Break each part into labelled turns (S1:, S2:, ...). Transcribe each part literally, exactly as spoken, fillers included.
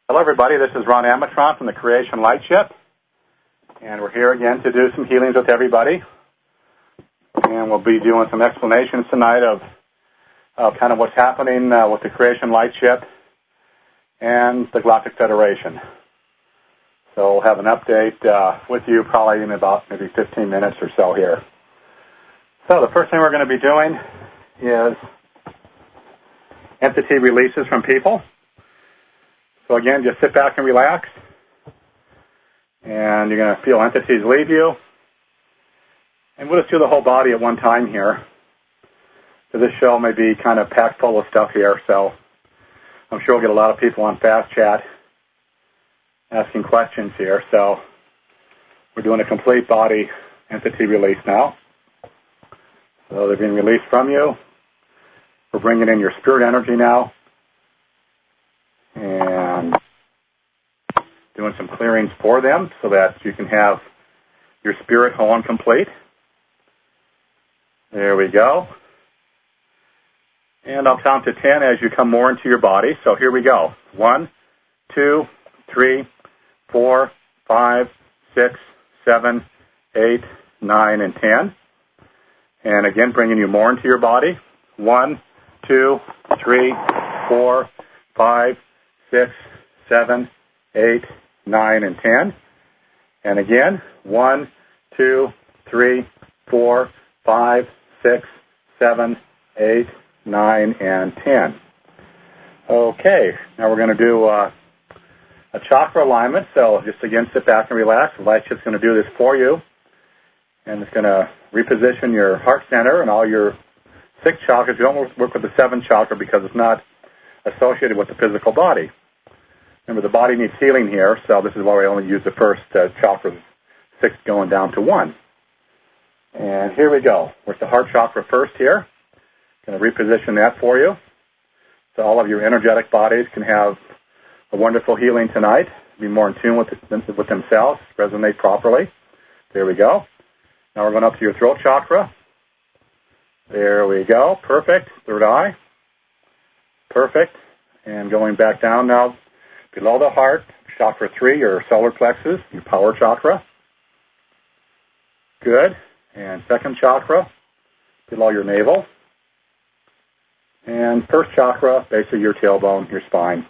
S1: Hello, everybody. This is Ron Amatron from the Creation Light Ship, and we're here again to do some healings with everybody. And we'll be doing some explanations tonight of, of kind of what's happening uh, with the Creation Light Ship and the Galactic Federation. So we'll have an update uh, with you probably in about maybe fifteen minutes or so here. So the first thing we're going to be doing is entity releases from people. So again, just sit back and relax. And you're going to feel entities leave you. And we'll just do the whole body at one time here. So this show may be kind of packed full of stuff here. So I'm sure we'll get a lot of people on Fast Chat asking questions here. So we're doing a complete body entity release now. So they're being released from you. We're bringing in your spirit energy now. And doing some clearings for them so that you can have your spirit whole and complete. There we go. And I'll count to ten as you come more into your body. So here we go. One, two, three, four, five, six, seven, eight, nine, and ten. And again, bringing you more into your body. One, two, three, four, five, six, seven, eight, nine, and ten. And again, one, two, three, four, five, six, seven, eight, nine, and ten. Okay, now we're going to do uh, a chakra alignment. So just again, sit back and relax. The light ship's going to do this for you. And it's going to reposition your heart center and all your six chakras. You don't work with the seventh chakra because it's not associated with the physical body. Remember, the body needs healing here, so this is why we only use the first uh, chakra, six going down to one. And here we go. With the heart chakra first here. Going to reposition that for you. So all of your energetic bodies can have a wonderful healing tonight. Be more in tune with, with themselves, resonate properly. There we go. Now we're going up to your throat chakra. There we go. Perfect. Third eye. Perfect. And going back down now below the heart, chakra three, your solar plexus, your power chakra. Good. And second chakra, below your navel. And first chakra, basically your tailbone, your spine.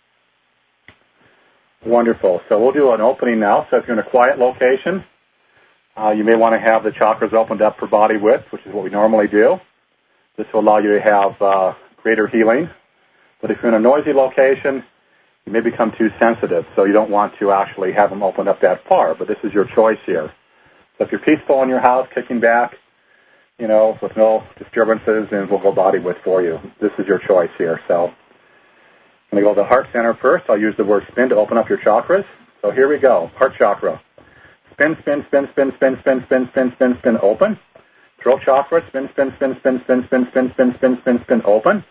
S1: Wonderful. So we'll do an opening now. So if you're in a quiet location, uh, you may want to have the chakras opened up for body width, which is what we normally do. This will allow you to have uh, greater healing. But if you're in a noisy location, you may become too sensitive, so you don't want to actually have them opened up that far, but this is your choice here. So if you're peaceful in your house, kicking back, you know, with no disturbances, then we'll go body width for you. This is your choice here. So I'm going to go to the heart center first. I'll use the word spin to open up your chakras. So here we go. Heart chakra. Spin, spin, spin, spin, spin, spin, spin, spin, spin, spin, open. Throat chakra. Spin, spin, spin, spin, spin, spin, spin, spin, spin, spin, spin, open.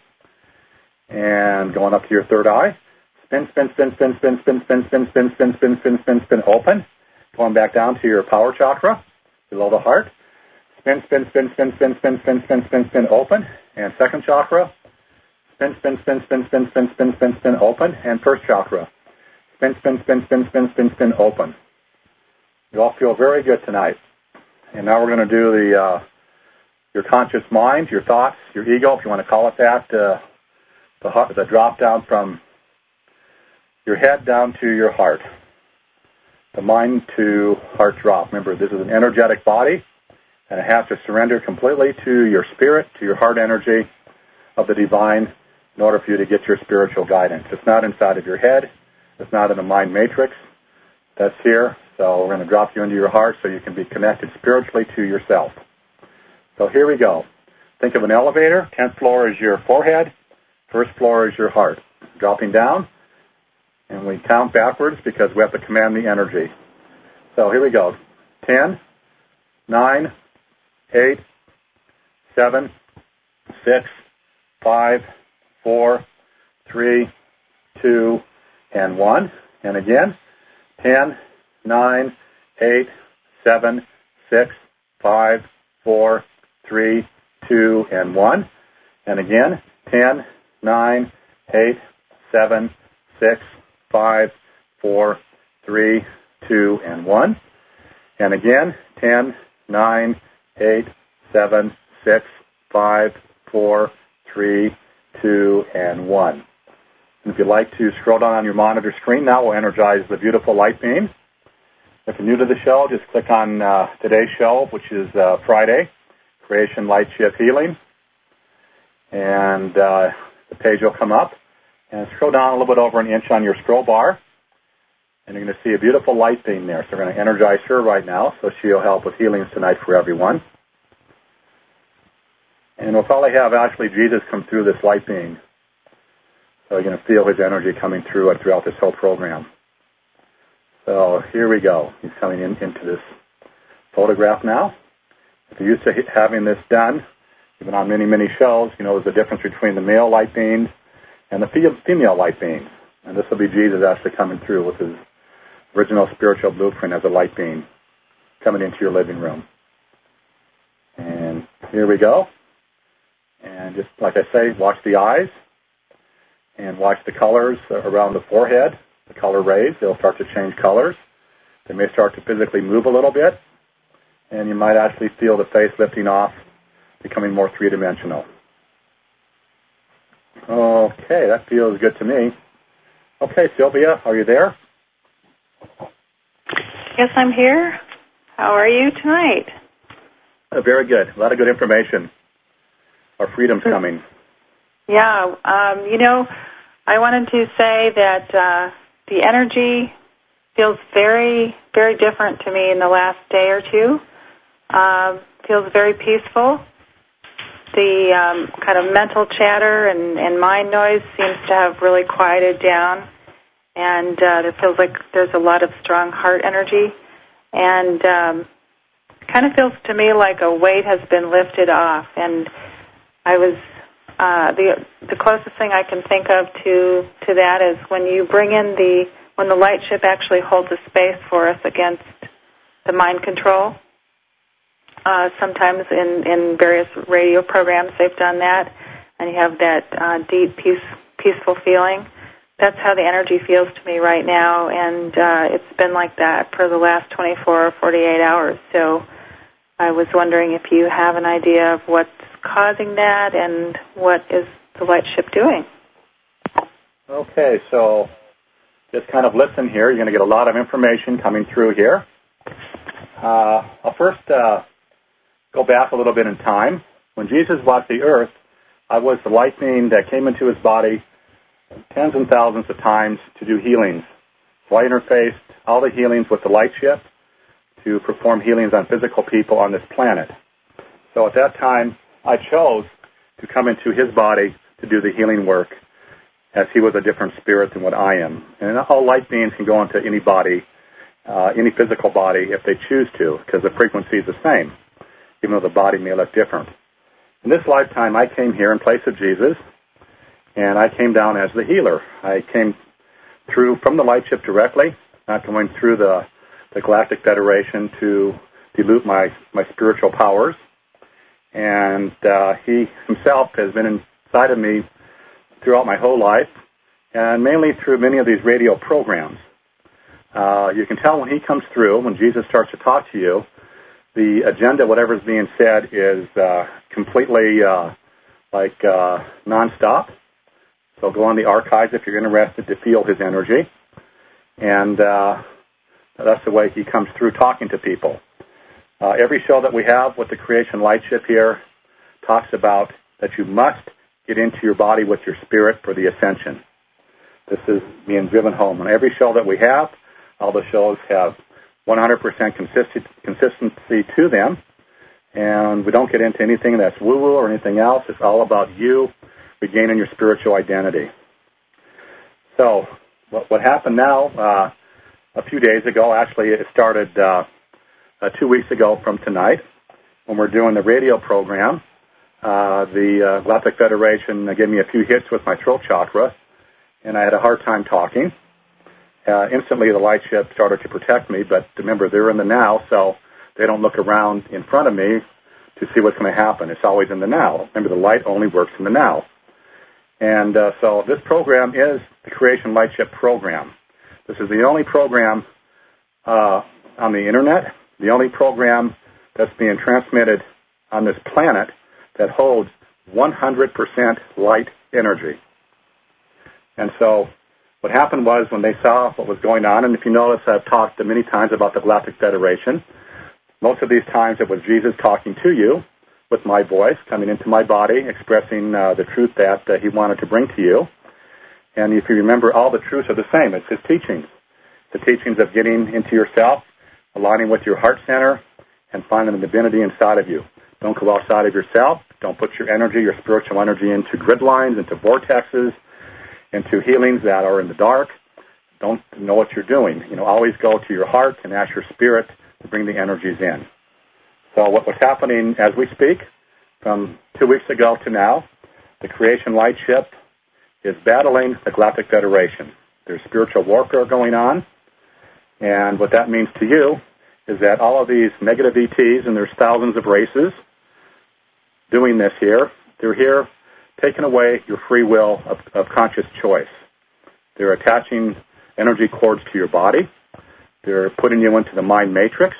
S1: And going up to your third eye. Spin, spin, spin, spin, spin, spin, spin, spin, spin, spin, spin, spin, spin, spin, open. Going back down to your power chakra, below the heart. Spin, spin, spin, spin, spin, spin, spin, spin, spin, spin, open. And second chakra. Spin, spin, spin, spin, spin, spin, spin, spin, spin, open. And first chakra. Spin, spin, spin, spin, spin, spin, spin, open. You all feel very good tonight. And now we're going to do the uh, your conscious mind, your thoughts, your ego, if you want to call it that. Uh, the, heart, the drop down from your head down to your heart. The mind to heart drop. Remember, this is an energetic body, and it has to surrender completely to your spirit, to your heart energy of the divine in order for you to get your spiritual guidance. It's not inside of your head. It's not in the mind matrix. That's here. So we're going to drop you into your heart so you can be connected spiritually to yourself. So here we go. Think of an elevator. Tenth floor is your forehead. First floor is your heart. Dropping down. And we count backwards because we have to command the energy. So here we go. Ten, nine, eight, seven, six, five, four, three, two, and one. And again, ten, nine, eight, seven, six, five, four, three, two, and one. And again, ten, nine, eight, seven, six, five, four, three, two, and one. And again, ten, nine, eight, seven, six, five, four, three, two, and one. And if you'd like to scroll down on your monitor screen now, we'll energize the beautiful light beam. If you're new to the show, just click on uh, today's show, which is uh, Friday, Creation Light Shift Healing. And uh, the page will come up. And scroll down a little bit over an inch on your scroll bar. And you're going to see a beautiful light beam there. So we're going to energize her right now, so she'll help with healings tonight for everyone. And we'll probably have actually Jesus come through this light beam. So you're going to feel his energy coming through it throughout this whole program. So here we go. He's coming in, into this photograph now. If you're used to having this done, you've been on many, many shows, you know there's a difference between the male light beams and the female light beams. And this will be Jesus actually coming through with his original spiritual blueprint as a light beam coming into your living room. And here we go. And just like I say, watch the eyes and watch the colors around the forehead, the color rays. They'll start to change colors. They may start to physically move a little bit. And you might actually feel the face lifting off, becoming more three-dimensional. Okay, that feels good to me. Okay, Sylvia, are you there?
S2: Yes, I'm here. How are you tonight?
S1: Uh, very good. A lot of good information. Our freedom's coming.
S2: Yeah, um, you know, I wanted to say that uh, the energy feels very, very different to me in the last day or two. Um, feels very peaceful. The um, kind of mental chatter and, and mind noise seems to have really quieted down, and uh, it feels like there's a lot of strong heart energy, and um, kind of feels to me like a weight has been lifted off. And I was uh, the the closest thing I can think of to to that is when you bring in the when the light ship actually holds a space for us against the mind control. Uh, sometimes in, in various radio programs they've done that, and you have that uh, deep, peace, peaceful feeling. That's how the energy feels to me right now, and uh, it's been like that for the last twenty-four or forty-eight hours. So I was wondering if you have an idea of what's causing that and what is the light ship doing.
S1: Okay, so just kind of listen here. You're going to get a lot of information coming through here. Uh, I'll first... Uh, Go back a little bit in time. When Jesus walked the earth, I was the light being that came into his body tens and thousands of times to do healings. So I interfaced all the healings with the light ship to perform healings on physical people on this planet. So at that time, I chose to come into his body to do the healing work, as he was a different spirit than what I am. And all light beings can go into any body, uh, any physical body, if they choose to, because the frequency is the same, even though the body may look different. In this lifetime, I came here in place of Jesus, and I came down as the healer. I came through from the light ship directly, not going through the, the Galactic Federation to dilute my, my spiritual powers. And uh, he himself has been inside of me throughout my whole life, and mainly through many of these radio programs. Uh, you can tell when he comes through, when Jesus starts to talk to you, the agenda, whatever is being said, is uh, completely uh, like uh, nonstop. So go on the archives if you're interested to feel his energy. And uh, that's the way he comes through talking to people. Uh, every show that we have with the Creation Light Ship here talks about that you must get into your body with your spirit for the ascension. This is being driven home. And every show that we have, all the shows have one hundred percent consist- consistency to them, and we don't get into anything that's woo-woo or anything else. It's all about you regaining your spiritual identity. So what, what happened now, uh, a few days ago, actually it started uh, uh, two weeks ago from tonight, when we're doing the radio program, uh, the uh, Galactic Federation gave me a few hits with my throat chakra, and I had a hard time talking. Uh, instantly, the light ship started to protect me, but remember, they're in the now, so they don't look around in front of me to see what's going to happen. It's always in the now. Remember, the light only works in the now. And uh, so this program is the Creation Light Ship program. This is the only program uh, on the Internet, the only program that's being transmitted on this planet that holds one hundred percent light energy. And so what happened was when they saw what was going on, and if you notice, I've talked many times about the Galactic Federation. Most of these times it was Jesus talking to you with my voice, coming into my body, expressing uh, the truth that uh, he wanted to bring to you. And if you remember, all the truths are the same. It's his teachings. The teachings of getting into yourself, aligning with your heart center, and finding the divinity inside of you. Don't go outside of yourself. Don't put your energy, your spiritual energy, into grid lines, into vortexes, into healings that are in the dark. Don't know what you're doing. You know, always go to your heart and ask your spirit to bring the energies in. So what was happening as we speak, from two weeks ago to now, the Creation Light Ship is battling the Galactic Federation. There's spiritual warfare going on, and what that means to you is that all of these negative E Ts, and there's thousands of races doing this here, they're here taking away your free will of, of conscious choice. They're attaching energy cords to your body. They're putting you into the mind matrix.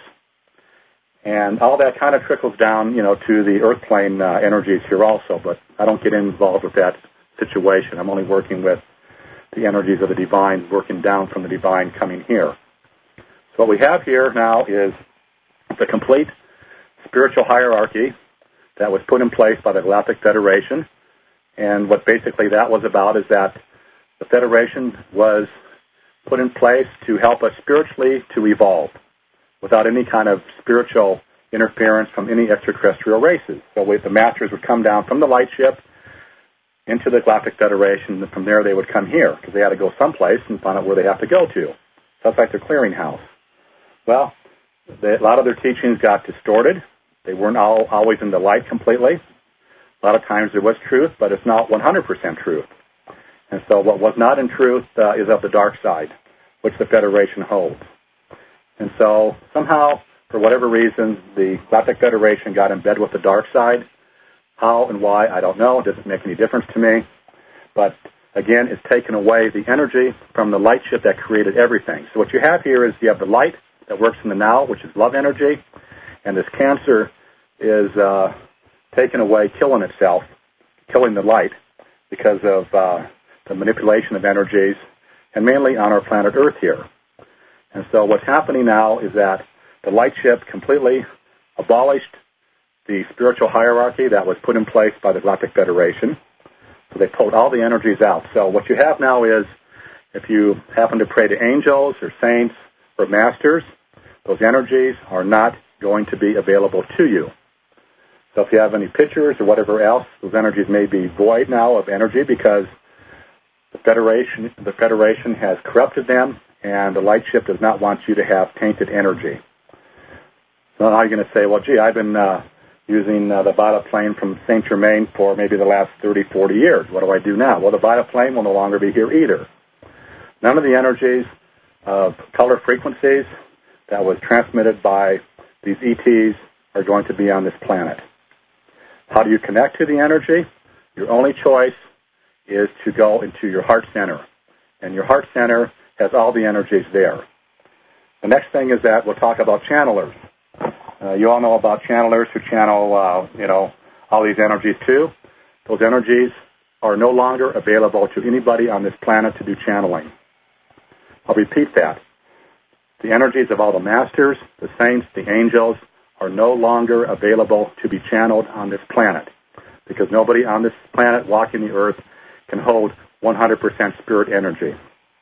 S1: And all that kind of trickles down, you know, to the earth plane uh, energies here also. But I don't get involved with that situation. I'm only working with the energies of the divine, working down from the divine coming here. So what we have here now is the complete spiritual hierarchy that was put in place by the Galactic Federation. And what basically that was about is that the Federation was put in place to help us spiritually to evolve without any kind of spiritual interference from any extraterrestrial races. So we, the masters would come down from the light ship into the Galactic Federation, and from there they would come here because they had to go someplace and find out where they have to go to. So it's like their clearinghouse. Well, they, a lot of their teachings got distorted. They weren't all, always in the light completely. A lot of times there was truth, but it's not one hundred percent truth. And so what was not in truth uh, is of the dark side, which the Federation holds. And so somehow, for whatever reason, the Galactic Federation got in bed with the dark side. How and why, I don't know. It doesn't make any difference to me. But again, it's taken away the energy from the light ship that created everything. So what you have here is you have the light that works in the now, which is love energy, and this cancer is uh, taken away, killing itself, killing the light because of uh, the manipulation of energies, and mainly on our planet Earth here. And so what's happening now is that the light ship completely abolished the spiritual hierarchy that was put in place by the Galactic Federation. So they pulled all the energies out. So what you have now is, if you happen to pray to angels or saints or masters, those energies are not going to be available to you. So if you have any pictures or whatever else, those energies may be void now of energy because the Federation, the Federation has corrupted them, and the light ship does not want you to have tainted energy. So now you're going to say, well, gee, I've been uh, using uh, the Vita plane from Saint Germain for maybe the last thirty, forty years. What do I do now? Well, the Vita plane will no longer be here either. None of the energies of color frequencies that was transmitted by these E Ts are going to be on this planet. How do you connect to the energy? Your only choice is to go into your heart center. And your heart center has all the energies there. The next thing is that we'll talk about channelers. Uh, you all know about channelers who channel, uh, you know, all these energies too. Those energies are no longer available to anybody on this planet to do channeling. I'll repeat that. The energies of all the masters, the saints, the angels, are no longer available to be channeled on this planet because nobody on this planet walking the earth can hold one hundred percent spirit energy.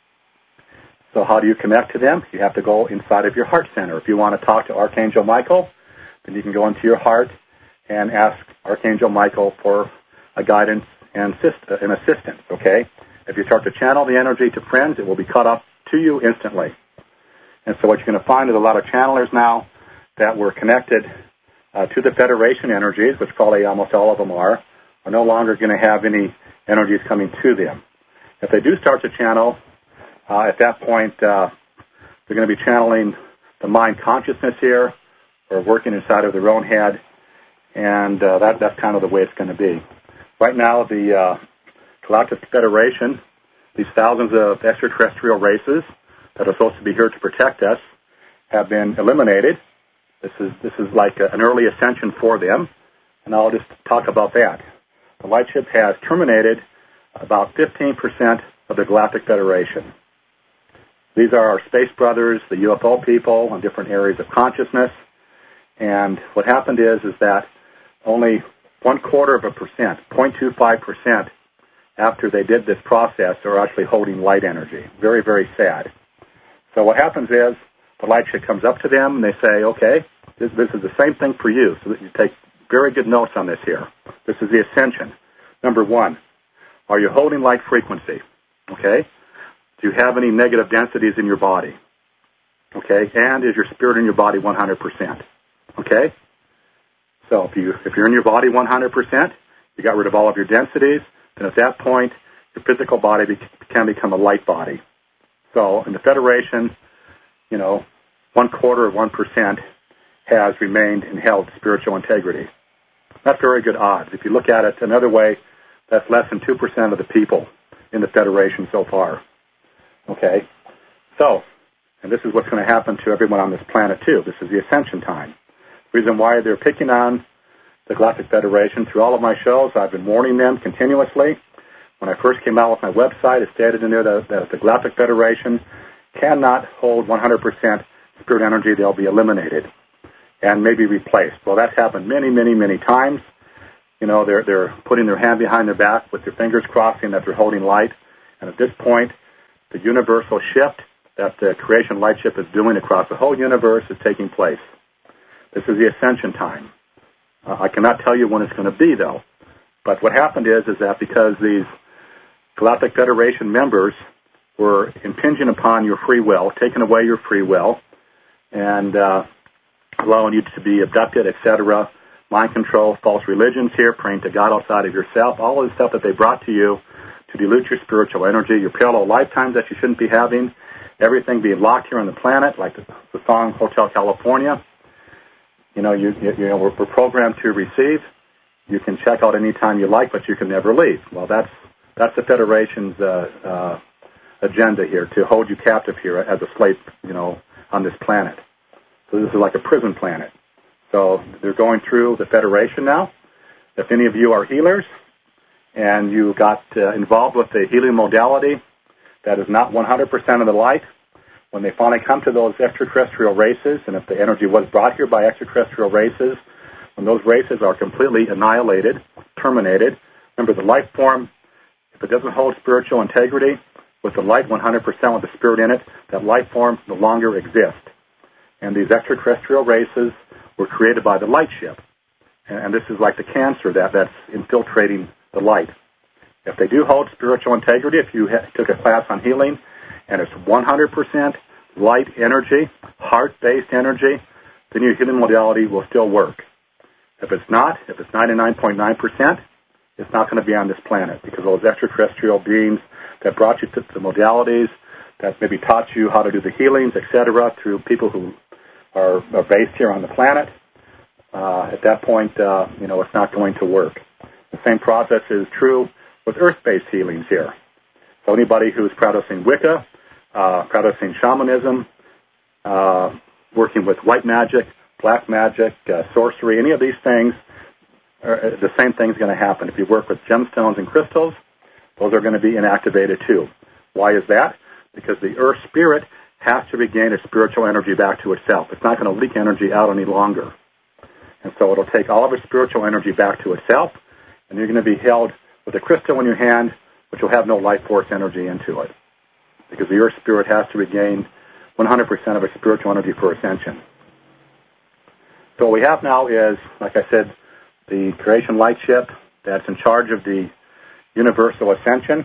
S1: So how do you connect to them? You have to go inside of your heart center. If you want to talk to Archangel Michael, then you can go into your heart and ask Archangel Michael for a guidance and assist- an assistance, okay? If you start to channel the energy to friends, it will be cut up to you instantly. And so what you're going to find is a lot of channelers now that were connected uh, to the Federation energies, which probably almost all of them are, are no longer going to have any energies coming to them. If they do start to channel, uh, at that point, uh, they're going to be channeling the mind consciousness here, or working inside of their own head, and uh, that, that's kind of the way it's going to be. Right now, the uh, Galactic Federation, these thousands of extraterrestrial races, that are supposed to be here to protect us have been eliminated. This is this is like a, an early ascension for them, and I'll just talk about that. The Lightship has terminated about fifteen percent of the Galactic Federation. These are our space brothers, the U F O people on different areas of consciousness, and what happened is is that only one quarter of a percent, zero point two five percent, after they did this process are actually holding light energy. Very, very sad. So what happens is the Lightship comes up to them and they say, okay, this, this is the same thing for you. So that you take very good notes on this here. This is the ascension. Number one, are you holding light frequency? Okay. Do you have any negative densities in your body? Okay. And is your spirit in your body one hundred percent? Okay. So if, you, if you're in your body one hundred percent, you got rid of all of your densities, then at that point, your physical body be, can become a light body. So in the Federation, you know, one quarter of one percent has remained and held spiritual integrity. That's very good odds. If you look at it another way, that's less than two percent of the people in the Federation so far. Okay? So, and this is what's going to happen to everyone on this planet too. This is the ascension time. The reason why they're picking on the Galactic Federation through all of my shows, I've been warning them continuously. When I first came out with my website, it stated in there that, that the Galactic Federation cannot hold one hundred percent spirit energy. They'll be eliminated and maybe replaced. Well, that's happened many, many, many times. You know, they're they're putting their hand behind their back with their fingers crossing that they're holding light. And at this point, the universal shift that the creation Lightship is doing across the whole universe is taking place. This is the ascension time. Uh, I cannot tell you when it's going to be, though. But what happened is, is that because these Galactic Federation members were impinging upon your free will, taking away your free will, and uh, allowing you to be abducted, et cetera, mind control, false religions here, praying to God outside of yourself, all of the stuff that they brought to you to dilute your spiritual energy, your parallel lifetimes that you shouldn't be having, everything being locked here on the planet, like the, the song Hotel California. You know, you, you, you know, we're, we're programmed to receive. You can check out any time you like, but you can never leave. Well, that's that's the Federation's uh, uh, agenda here, to hold you captive here as a slave, you know, on this planet. So this is like a prison planet. So they're going through the Federation now. If any of you are healers and you got uh, involved with the healing modality that is not one hundred percent of the light, when they finally come to those extraterrestrial races, and if the energy was brought here by extraterrestrial races, when those races are completely annihilated, terminated, remember the life form, if it doesn't hold spiritual integrity, with the light one hundred percent with the spirit in it, that life form no longer exists. And these extraterrestrial races were created by the Lightship. And this is like the cancer that, that's infiltrating the light. If they do hold spiritual integrity, if you ha- took a class on healing, and it's one hundred percent light energy, heart-based energy, then your healing modality will still work. If it's not, if it's ninety-nine point nine percent, it's not going to be on this planet, because those extraterrestrial beings that brought you to the modalities, that maybe taught you how to do the healings, et cetera, through people who are, are based here on the planet, uh, at that point, uh, you know, it's not going to work. The same process is true with earth-based healings here. So anybody who's practicing Wicca, uh, practicing shamanism, uh, working with white magic, black magic, uh, sorcery, any of these things, are, the same thing's going to happen. If you work with gemstones and crystals, those are going to be inactivated too. Why is that? Because the earth spirit has to regain its spiritual energy back to itself. It's not going to leak energy out any longer. And so it'll take all of its spiritual energy back to itself, and you're going to be held with a crystal in your hand, which will have no life force energy into it. Because the earth spirit has to regain one hundred percent of its spiritual energy for ascension. So what we have now is, like I said, the creation Lightship that's in charge of the universal ascension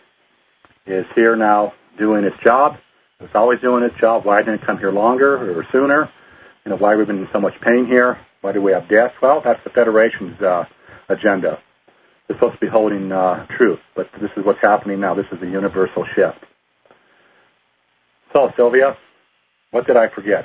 S1: is here now doing its job. It's always doing its job. Why didn't it come here longer or sooner? You know, why have we been in so much pain here? Why do we have deaths? Well, that's the Federation's uh, agenda. They're supposed to be holding uh, truth, but this is what's happening now. This is the universal shift. So, Sylvia, what did I forget?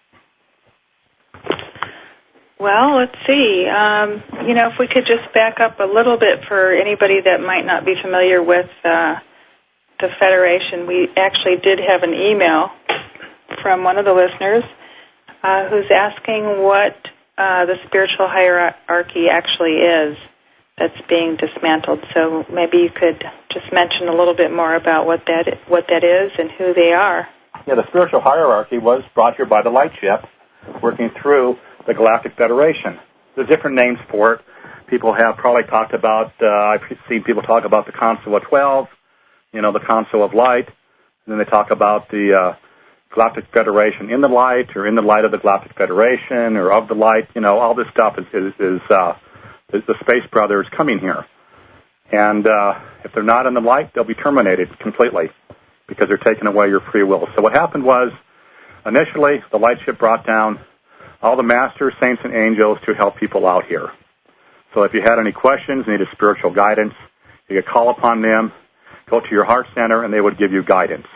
S2: Well, let's see. Um, you know, if we could just back up a little bit for anybody that might not be familiar with uh, the Federation, we actually did have an email from one of the listeners uh, who's asking what uh, the spiritual hierarchy actually is that's being dismantled. So maybe you could just mention a little bit more about what that what that is and who they are.
S1: Yeah, the spiritual hierarchy was brought here by the light ship, working through the Galactic Federation. There's different names for it. People have probably talked about, uh, I've seen people talk about the Council of Twelve, you know, the Council of Light, and then they talk about the uh, Galactic Federation in the light, or in the light of the Galactic Federation, or of the light. You know, all this stuff is, is, is uh, the Space Brothers coming here. And uh, if they're not in the light, they'll be terminated completely because they're taking away your free will. So what happened was, initially, the light ship brought down all the masters, saints, and angels to help people out here. So if you had any questions, needed spiritual guidance, you could call upon them, go to your heart center, and they would give you guidance.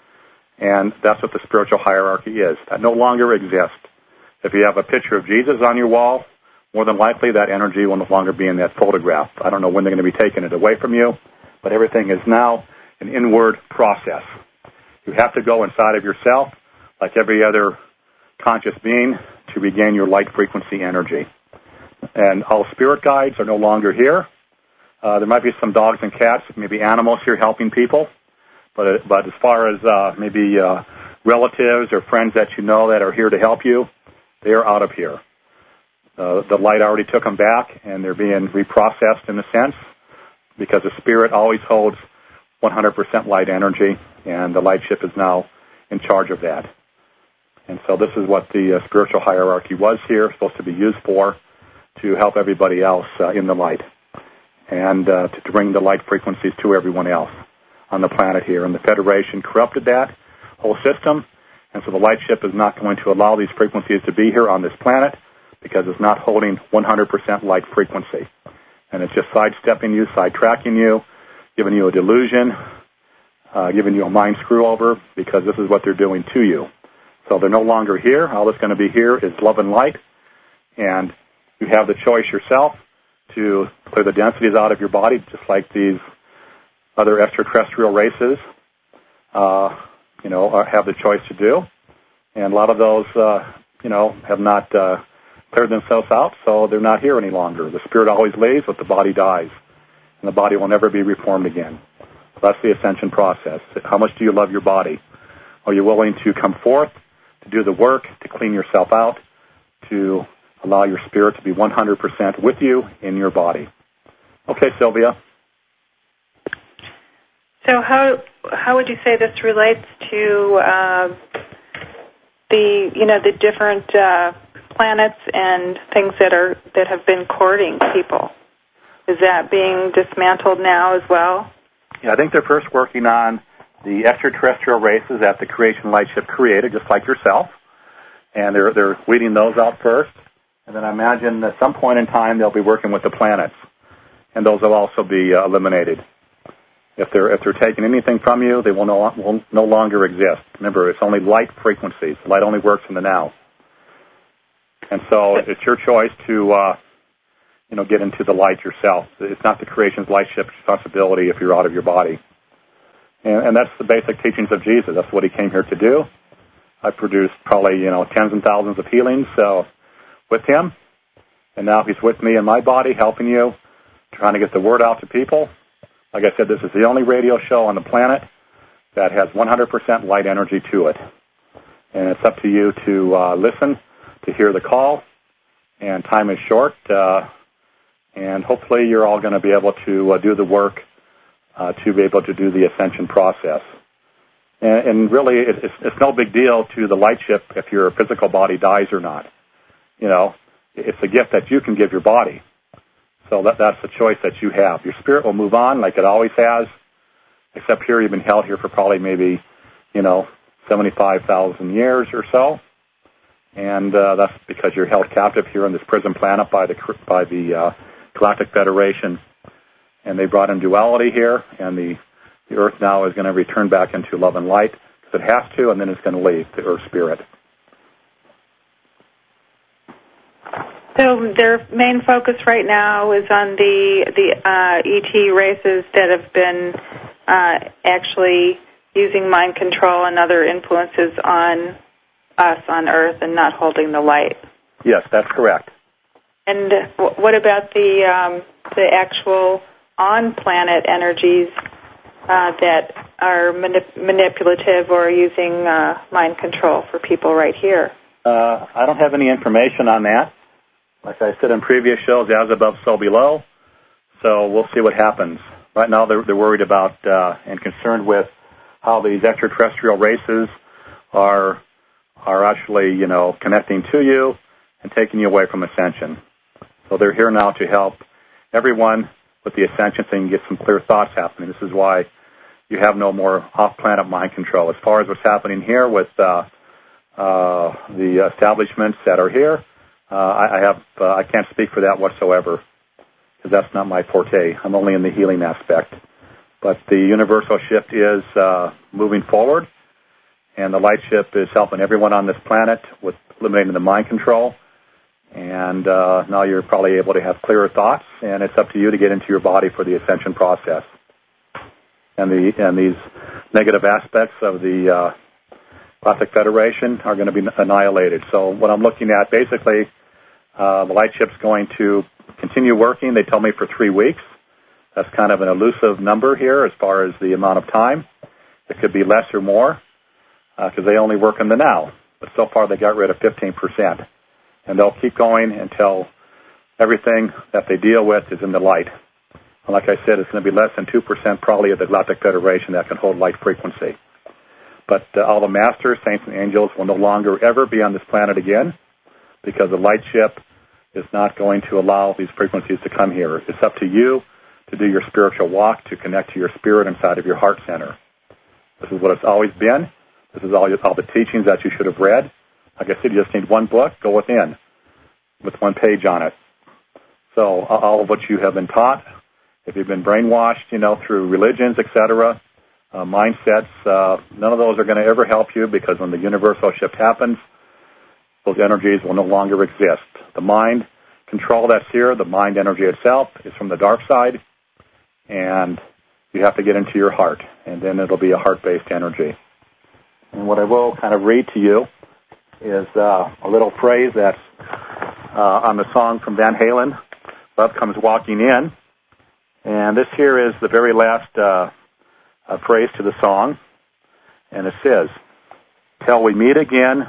S1: And that's what the spiritual hierarchy is. That no longer exists. If you have a picture of Jesus on your wall, more than likely that energy will no longer be in that photograph. I don't know when they're going to be taking it away from you, but everything is now an inward process. You have to go inside of yourself, like every other conscious being, to regain your light frequency energy. And all spirit guides are no longer here. Uh, there might be some dogs and cats, maybe animals here helping people, but but as far as uh, maybe uh, relatives or friends that you know that are here to help you, they are out of here. Uh, the light already took them back, and they're being reprocessed in a sense, because the spirit always holds one hundred percent light energy, and the light ship is now in charge of that. And so this is what the uh, spiritual hierarchy was here, supposed to be used for, to help everybody else uh, in the light, and uh, to, to bring the light frequencies to everyone else on the planet here. And the Federation corrupted that whole system, and so the light ship is not going to allow these frequencies to be here on this planet, because it's not holding one hundred percent light frequency. And it's just sidestepping you, sidetracking you, giving you a delusion, uh, giving you a mind screw-over, because this is what they're doing to you. So they're no longer here. All that's going to be here is love and light, and you have the choice yourself to clear the densities out of your body, just like these other extraterrestrial races, uh, you know, are, have the choice to do. And a lot of those, uh, you know, have not uh, cleared themselves out, so they're not here any longer. The spirit always leaves, but the body dies, and the body will never be reformed again. So that's the ascension process. How much do you love your body? Are you willing to come forth, to do the work, to clean yourself out, to allow your spirit to be one hundred percent with you in your body? Okay, Sylvia.
S2: So how how would you say this relates to uh, the you know the different uh, planets and things that are that have been courting people? Is that being dismantled now as well?
S1: Yeah, I think they're first working on the extraterrestrial races that the Creation Light Ship created, just like yourself, and they're they're weeding those out first. And then I imagine at some point in time they'll be working with the planets, and those will also be uh, eliminated. If they're if they're taking anything from you, they will no will no longer exist. Remember, it's only light frequencies. Light only works in the now, and so it's your choice to uh, you know get into the light yourself. It's not the Creation's Light Ship's responsibility if you're out of your body, and, and that's the basic teachings of Jesus. That's what he came here to do. I produced probably you know tens and thousands of healings. So. with him, and now he's with me in my body, helping you, trying to get the word out to people. Like I said, this is the only radio show on the planet that has one hundred percent light energy to it. And it's up to you to uh, listen, to hear the call, and time is short, uh, and hopefully you're all going to be able to uh, do the work uh, to be able to do the ascension process. And, and really, it, it's, it's no big deal to the light ship if your physical body dies or not. You know, it's a gift that you can give your body. So that, that's the choice that you have. Your spirit will move on like it always has, except here you've been held here for probably maybe, you know, seventy-five thousand years or so. And uh, that's because you're held captive here on this prison planet by the by the uh, Galactic Federation. And they brought in duality here, and the, the Earth now is going to return back into love and light, because it has to, and then it's going to leave, the Earth spirit.
S2: So their main focus right now is on the the uh, E T races that have been uh, actually using mind control and other influences on us on Earth and not holding the light.
S1: Yes, that's correct.
S2: And what about the um, the actual on-planet energies uh, that are manip- manipulative or using uh, mind control for people right here?
S1: Uh, I don't have any information on that. Like I said in previous shows, as above, so below. So we'll see what happens. Right now they're, they're worried about uh, and concerned with how these extraterrestrial races are are actually, you know, connecting to you and taking you away from ascension. So they're here now to help everyone with the ascension so you can get some clear thoughts happening. This is why you have no more off-planet mind control. As far as what's happening here with uh, uh, the establishments that are here, uh, I, I have uh, I can't speak for that whatsoever because that's not my forte. I'm only in the healing aspect. But the universal shift is uh, moving forward, and the light ship is helping everyone on this planet with eliminating the mind control. And uh, now you're probably able to have clearer thoughts, and it's up to you to get into your body for the ascension process. And the and these negative aspects of the uh, Galactic Federation are going to be annihilated. So what I'm looking at, basically, uh, the light ship's going to continue working. They tell me for three weeks. That's kind of an elusive number here as far as the amount of time. It could be less or more because uh, they only work in the now. But so far they got rid of fifteen percent. And they'll keep going until everything that they deal with is in the light. And like I said, it's going to be less than two percent probably of the Galactic Federation that can hold light frequency. But uh, all the masters, saints, and angels will no longer ever be on this planet again because the light ship is not going to allow these frequencies to come here. It's up to you to do your spiritual walk, to connect to your spirit inside of your heart center. This is what it's always been. This is all, all the teachings that you should have read. Like I said, you just need one book, go within, with one page on it. So all of what you have been taught, if you've been brainwashed, you know, through religions, et cetera, uh, mindsets, uh, none of those are going to ever help you because when the universal shift happens, those energies will no longer exist. The mind control that's here, the mind energy itself, is from the dark side, and you have to get into your heart, and then it'll be a heart-based energy. And what I will kind of read to you is uh, a little phrase that's uh, on the song from Van Halen, Love Comes Walking In. And this here is the very last uh, uh, phrase to the song. And it says, till we meet again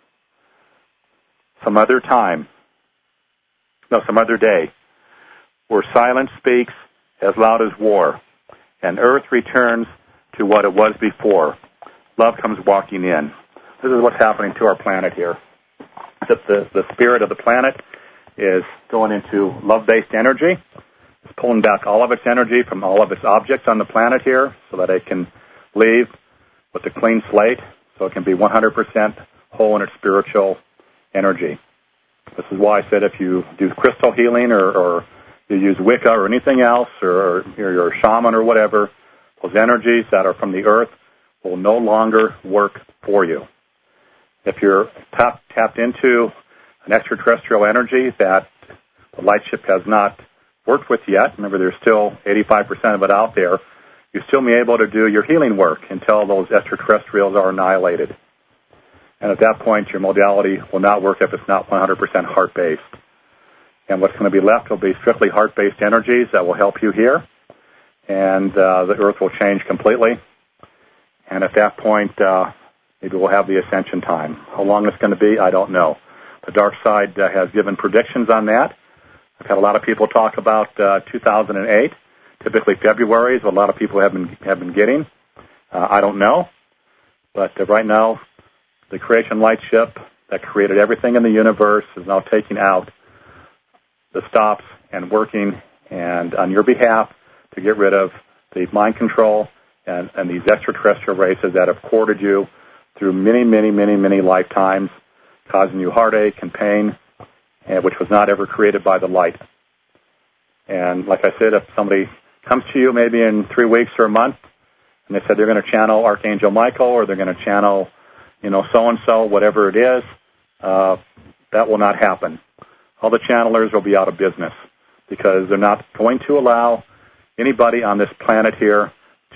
S1: some other time, no, some other day, where silence speaks as loud as war, and earth returns to what it was before. Love comes walking in. This is what's happening to our planet here. That the, the spirit of the planet is going into love-based energy. It's pulling back all of its energy from all of its objects on the planet here so that it can leave with a clean slate, so it can be one hundred percent whole in its spiritual energy. This is why I said if you do crystal healing or, or you use Wicca or anything else, or, or you're a shaman or whatever, those energies that are from the earth will no longer work for you. If you're tap, tapped into an extraterrestrial energy that the light ship has not worked with yet, remember there's still eighty-five percent of it out there, you still be able to do your healing work until those extraterrestrials are annihilated. And at that point, your modality will not work if it's not one hundred percent heart-based. And what's going to be left will be strictly heart-based energies that will help you here, and uh, the earth will change completely. And at that point, uh, maybe we'll have the ascension time. How long it's going to be, I don't know. The dark side uh, has given predictions on that. I've had a lot of people talk about uh, two thousand eight. Typically February is what a lot of people have been have been getting. Uh, I don't know. But uh, right now, the creation light ship that created everything in the universe is now taking out the stops and working and on your behalf to get rid of the mind control and, and these extraterrestrial races that have courted you through many, many, many, many lifetimes, causing you heartache and pain, and which was not ever created by the light. And like I said, if somebody comes to you maybe in three weeks or a month, and they said they're going to channel Archangel Michael or they're going to channel, you know, so-and-so, whatever it is, uh, that will not happen. All the channelers will be out of business because they're not going to allow anybody on this planet here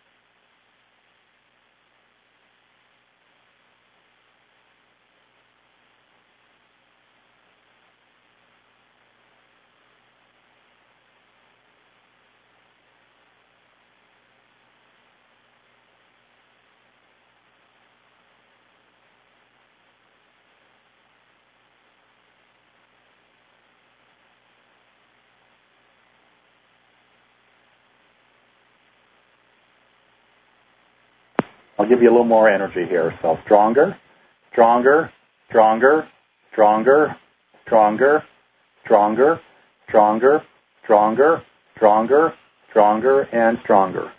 S1: I'll give you a little more energy here. So stronger, stronger, stronger, stronger, stronger, stronger, stronger, stronger, stronger, stronger, and stronger.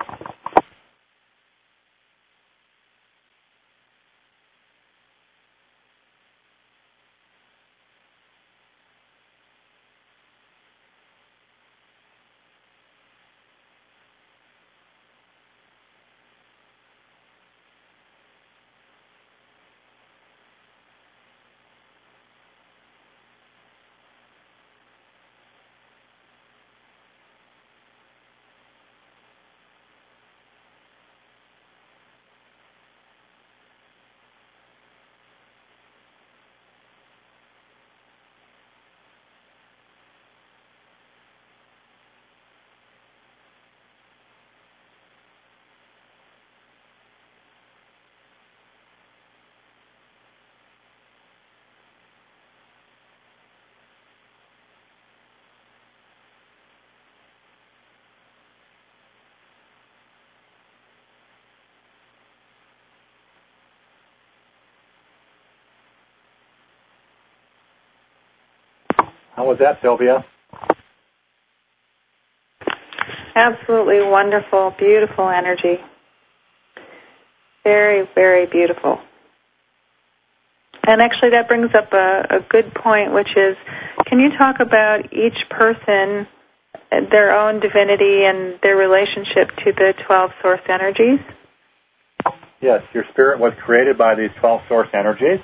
S1: How was that, Sylvia?
S2: Absolutely wonderful, beautiful energy. Very, very beautiful. And actually that brings up a, a good point, which is, can you talk about each person, their own divinity and their relationship to the twelve source energies?
S1: Yes, your spirit was created by these twelve source energies.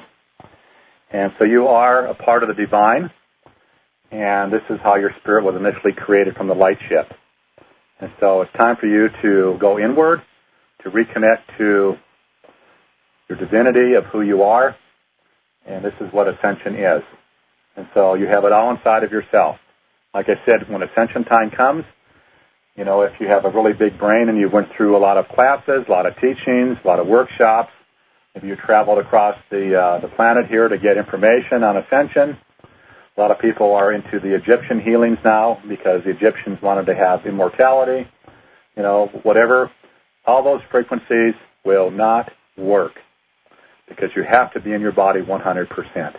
S1: And so you are a part of the divine. And this is how your spirit was initially created, from the light ship. And so it's time for you to go inward, to reconnect to your divinity of who you are. And this is what ascension is. And so you have it all inside of yourself. Like I said, when ascension time comes, you know, if you have a really big brain and you went through a lot of classes, a lot of teachings, a lot of workshops, if you traveled across the uh, the planet here to get information on ascension, a lot of people are into the Egyptian healings now because the Egyptians wanted to have immortality. You know, whatever. All those frequencies will not work because you have to be in your body one hundred percent.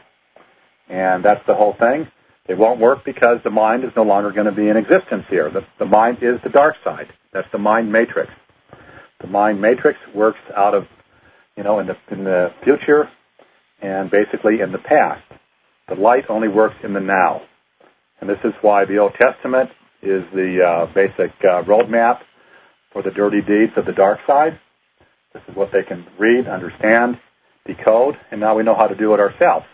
S1: And that's the whole thing. It won't work because the mind is no longer going to be in existence here. The, the mind is the dark side. That's the mind matrix. The mind matrix works out of, you know, in the in the future and basically in the past. The light only works in the now. And this is why the Old Testament is the uh, basic uh, roadmap for the dirty deeds of the dark side. This is what they can read, understand, decode, and now we know how to do it ourselves.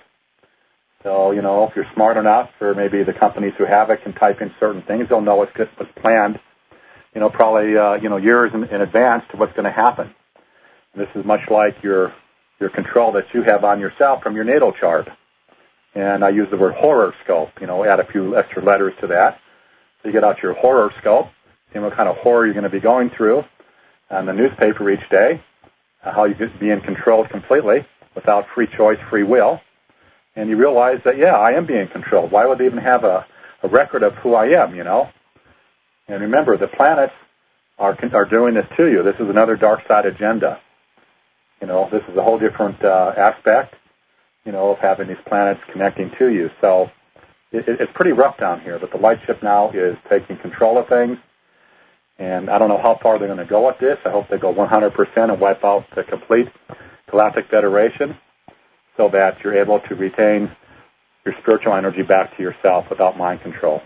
S1: So, you know, if you're smart enough, or maybe the companies who have it can type in certain things, they'll know what's, good, what's planned, you know, probably, uh, you know, years in, in advance to what's going to happen. And this is much like your your control that you have on yourself from your natal chart. And I use the word horoscope, you know, add a few extra letters to that. So you get out your horoscope, see what kind of horror you're going to be going through on the newspaper each day, uh, how you get being controlled completely without free choice, free will. And you realize that, yeah, I am being controlled. Why would they even have a, a record of who I am, you know? And remember, the planets are are doing this to you. This is another dark side agenda. You know, this is a whole different uh, aspect, you know, of having these planets connecting to you. So it, it's pretty rough down here, but the light ship now is taking control of things. And I don't know how far they're going to go with this. I hope they go one hundred percent and wipe out the complete Galactic Federation so that you're able to retain your spiritual energy back to yourself without mind control.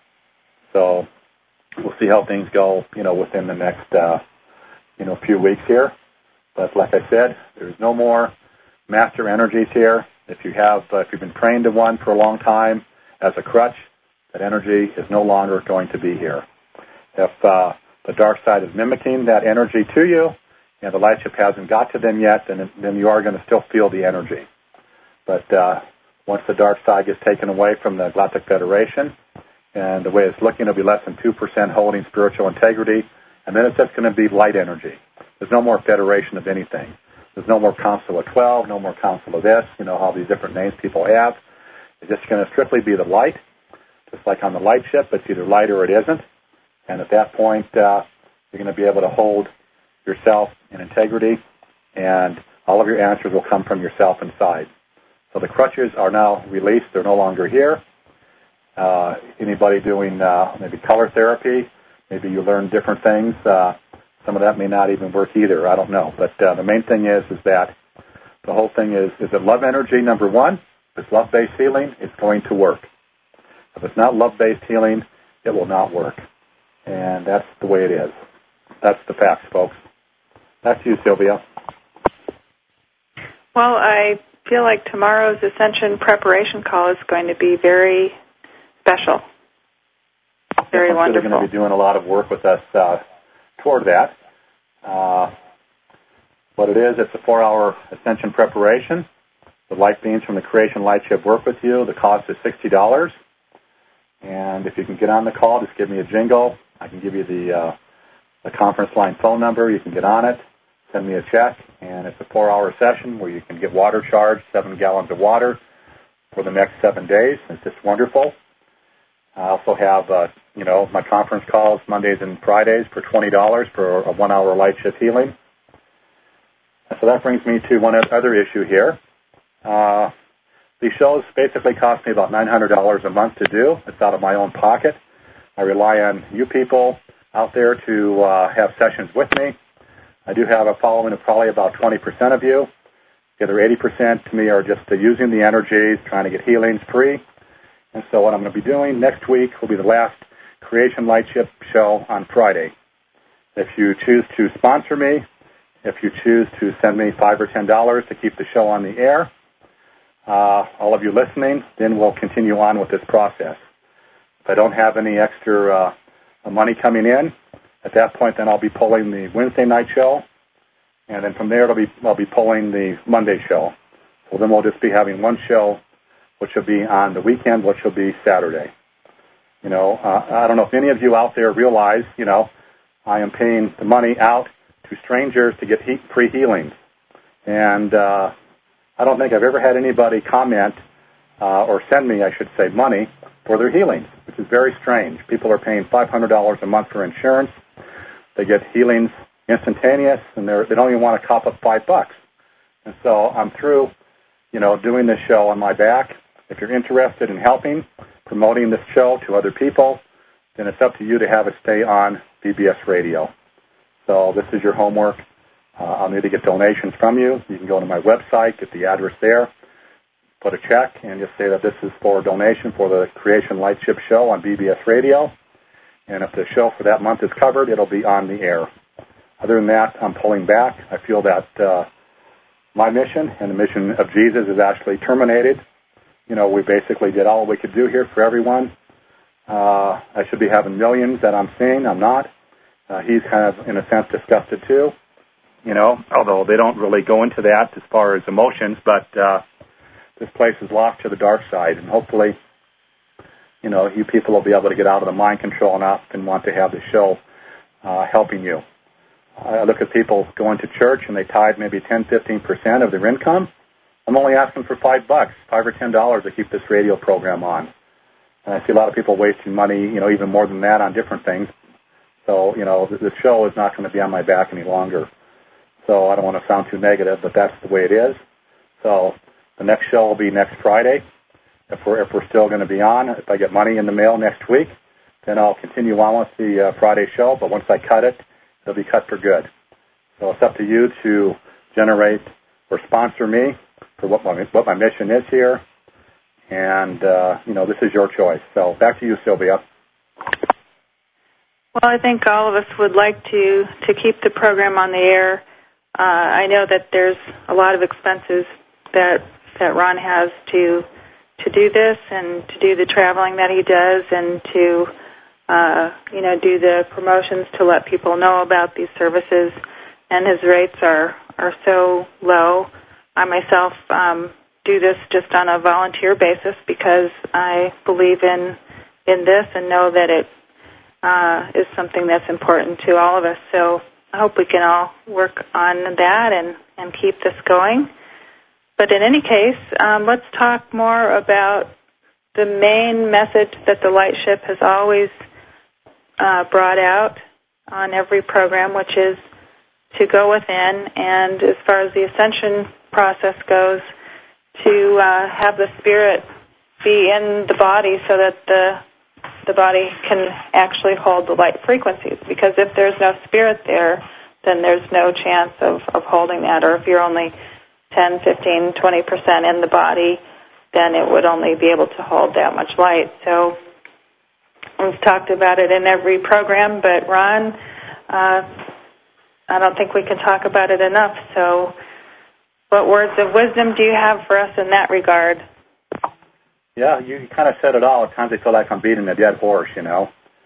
S1: So we'll see how things go, you know, within the next, uh, you know, few weeks here. But like I said, there's no more master energies here. If you have, uh, if you've been trained to one for a long time as a crutch, that energy is no longer going to be here. If uh, the dark side is mimicking that energy to you, and the light ship hasn't got to them yet, then then you are going to still feel the energy. But uh, once the dark side gets taken away from the Galactic Federation, and the way it's looking, it'll be less than two percent holding spiritual integrity, and then it's just going to be light energy. There's no more federation of anything. There's no more Council of twelve, no more Council of this, you know, all these different names people have. It's just going to strictly be the light, just like on the light ship. It's either light or it isn't. And at that point, uh, you're going to be able to hold yourself in integrity and all of your answers will come from yourself inside. So the crutches are now released. They're no longer here. Uh, anybody doing uh, maybe color therapy, maybe you learn different things. Uh, some of that may not even work either. I don't know. But uh, the main thing is is that the whole thing is, is it love energy, number one? If it's love-based healing, it's going to work. If it's not love-based healing, it will not work. And that's the way it is. That's the facts, folks. Back to you, Sylvia.
S2: Well, I feel like tomorrow's Ascension preparation call is going to be very special, very
S1: yeah,
S2: wonderful.
S1: They're going to be doing a lot of work with us uh, toward that. Uh, what it is, it's a four-hour Ascension preparation. The light beings from the Creation Light Ship work with you. The cost is sixty dollars. And if you can get on the call, just give me a jingle. I can give you the, uh, the conference line phone number. You can get on it. Send me a check. And it's a four-hour session where you can get water charged, seven gallons of water for the next seven days. It's just wonderful. I also have, uh, you know, my conference calls Mondays and Fridays for twenty dollars for a one-hour light shift healing. So that brings me to one other issue here. Uh, these shows basically cost me about nine hundred dollars a month to do. It's out of my own pocket. I rely on you people out there to uh, have sessions with me. I do have a following of probably about twenty percent of you. The other eighty percent to me are just uh, using the energies, trying to get healings free. And so what I'm going to be doing next week will be the last Creation Light Ship show on Friday. If you choose to sponsor me, if you choose to send me five or ten dollars to keep the show on the air, uh, all of you listening, then we'll continue on with this process. If I don't have any extra uh, money coming in, at that point, then I'll be pulling the Wednesday night show, and then from there, it'll be I'll be pulling the Monday show. So then we'll just be having one show, which will be on the weekend, which will be Saturday. You know, uh, I don't know if any of you out there realize, you know, I am paying the money out to strangers to get he- free healings. And uh, I don't think I've ever had anybody comment uh, or send me, I should say, money for their healings, which is very strange. People are paying five hundred dollars a month for insurance. They get healings instantaneous, and they're, they don't even want to cop up five bucks. And so I'm through, you know, doing this show on my back. If you're interested in helping, promoting this show to other people, then it's up to you to have it stay on B B S Radio. So this is your homework. Uh, I'll need to get donations from you. You can go to my website, get the address there, put a check, and just say that this is for a donation for the Creation Light Ship show on B B S Radio. And if the show for that month is covered, it'll be on the air. Other than that, I'm pulling back. I feel that uh, my mission and the mission of Jesus is actually terminated. You know, we basically did all we could do here for everyone. Uh, I should be having millions that I'm seeing. I'm not. Uh, he's kind of, in a sense, disgusted too. You know, although they don't really go into that as far as emotions, but uh, this place is locked to the dark side, and hopefully, you know, you people will be able to get out of the mind control enough and want to have the show uh, helping you. I look at people going to church and they tithe maybe ten, fifteen percent of their income. I'm only asking for five bucks, five or ten dollars to keep this radio program on. And I see a lot of people wasting money, you know, even more than that on different things. So, you know, the, the show is not going to be on my back any longer. So I don't want to sound too negative, but that's the way it is. So the next show will be next Friday. If we're, if we're still going to be on, if I get money in the mail next week, then I'll continue on with the uh, Friday show. But once I cut it, it'll be cut for good. So it's up to you to generate or sponsor me for what my, what my mission is here. And, uh, you know, this is your choice. So back to you, Sylvia.
S2: Well, I think all of us would like to, to keep the program on the air. Uh, I know that there's a lot of expenses that that Ron has to to do this and to do the traveling that he does and to, uh, you know, do the promotions to let people know about these services. And his rates are, are so low. I myself um, do this just on a volunteer basis because I believe in in this and know that it uh, is something that's important to all of us. So I hope we can all work on that and, and keep this going. But in any case, um, let's talk more about the main message that the Light Ship has always uh, brought out on every program, which is to go within, and as far as the ascension process goes, to uh, have the spirit be in the body so that the the body can actually hold the light frequencies. Because if there's no spirit there, then there's no chance of, of holding that. Or if you're only ten, fifteen, twenty percent in the body, then it would only be able to hold that much light. So we've talked about it in every program, but Ron, uh, I don't think we can talk about it enough. So what words of wisdom do you have for us in that regard?
S1: Yeah, you kind of said it all. At times I feel like I'm beating a dead horse, you know.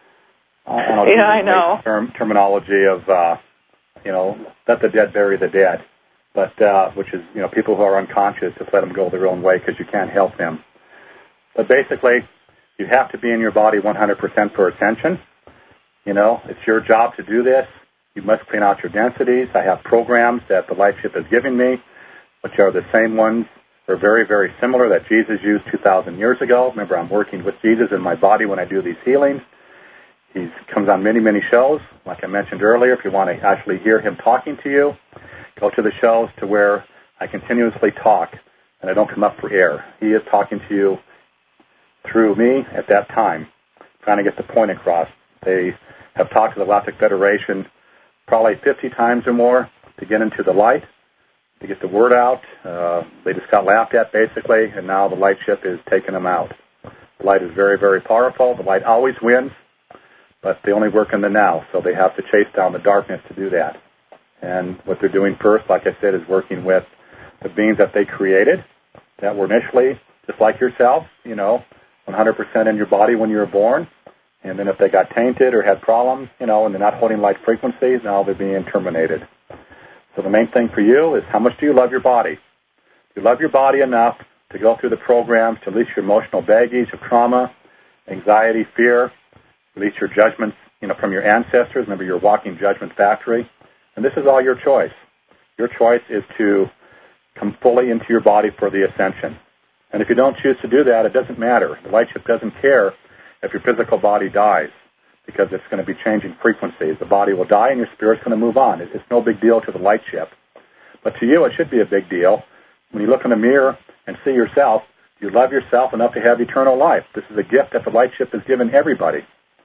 S1: I don't
S2: yeah, I know.
S1: Term, terminology of, uh, you know, let the dead bury the dead, but uh, which is, you know, people who are unconscious, just let them go their own way because you can't help them. But basically, you have to be in your body one hundred percent for ascension. You know, it's your job to do this. You must clean out your densities. I have programs that the Light Ship has given me, which are the same ones, or very, very similar, that Jesus used two thousand years ago. Remember, I'm working with Jesus in my body when I do these healings. He comes on many, many shows. Like I mentioned earlier, if you want to actually hear him talking to you, go to the shows to where I continuously talk and I don't come up for air. He is talking to you through me at that time, trying to get the point across. They have talked to the Galactic Federation probably fifty times or more to get into the light, to get the word out. Uh, they just got laughed at, basically, and now the Light Ship is taking them out. The light is very, very powerful. The light always wins, but they only work in the now, so they have to chase down the darkness to do that. And what they're doing first, like I said, is working with the beings that they created that were initially just like yourself, you know, one hundred percent in your body when you were born. And then if they got tainted or had problems, you know, and they're not holding light frequencies, now they're being terminated. So the main thing for you is, how much do you love your body? Do you love your body enough to go through the programs to release your emotional baggage of trauma, anxiety, fear, release your judgments, you know, from your ancestors? Remember, you're a walking judgment factory. And this is all your choice. Your choice is to come fully into your body for the ascension. And if you don't choose to do that, it doesn't matter. The Light Ship doesn't care if your physical body dies, because it's going to be changing frequencies. The body will die and your spirit's going to move on. It's no big deal to the Light Ship. But to you, it should be a big deal. When you look in the mirror and see yourself, you love yourself enough to have eternal life. This is a gift that the Light Ship has given everybody.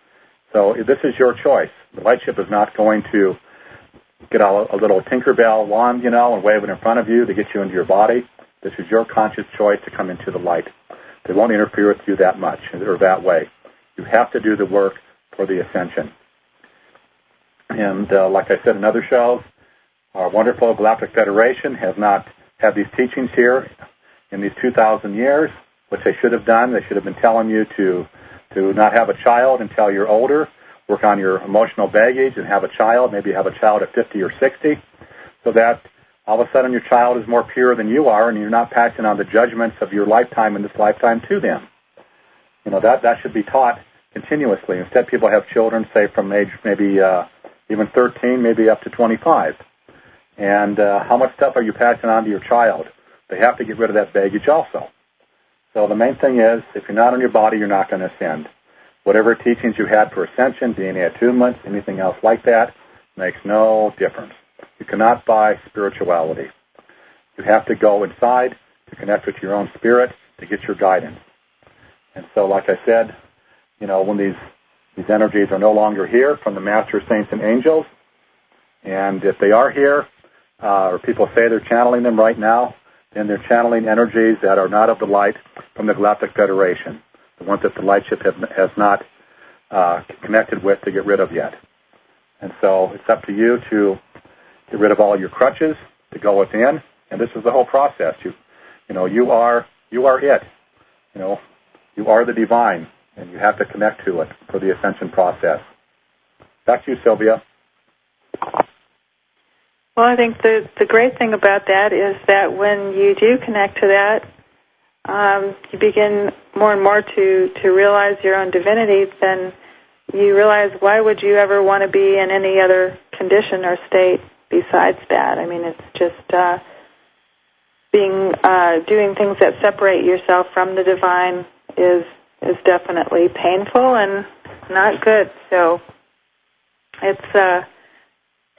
S1: So this is your choice. The Light Ship is not going to get a, a little Tinkerbell wand, you know, and wave it in front of you to get you into your body. This is your conscious choice to come into the light. They won't interfere with you that much or that way. You have to do the work for the ascension. And uh, like I said in other shows, our wonderful Galactic Federation has not had these teachings here in these two thousand years, which they should have done. They should have been telling you to, to not have a child until you're older, work on your emotional baggage and have a child, maybe have a child at fifty or sixty, so that all of a sudden your child is more pure than you are and you're not passing on the judgments of your lifetime in this lifetime to them. You know, that, that should be taught continuously. Instead, people have children, say, from age maybe uh, even thirteen, maybe up to twenty-five. And uh, how much stuff are you passing on to your child? They have to get rid of that baggage also. So the main thing is, if you're not in your body, you're not going to ascend. Whatever teachings you had for ascension, D N A attunement, anything else like that, makes no difference. You cannot buy spirituality. You have to go inside to connect with your own spirit to get your guidance. And so, like I said, you know, when these, these energies are no longer here from the Master Saints and Angels, and if they are here, uh, or people say they're channeling them right now, then they're channeling energies that are not of the light from the Galactic Federation, the ones that the Light Ship have, has not uh, connected with to get rid of yet. And so it's up to you to get rid of all your crutches, to go within, and this is the whole process. You, you know, you are you are it. You know, you are the divine, and you have to connect to it for the ascension process. Back to you, Sylvia.
S2: Well, I think the the great thing about that is that when you do connect to that, um, you begin more and more to, to realize your own divinity. Then you realize, why would you ever want to be in any other condition or state besides that? I mean, it's just uh, being uh, doing things that separate yourself from the divine is is definitely painful and not good. So it's uh,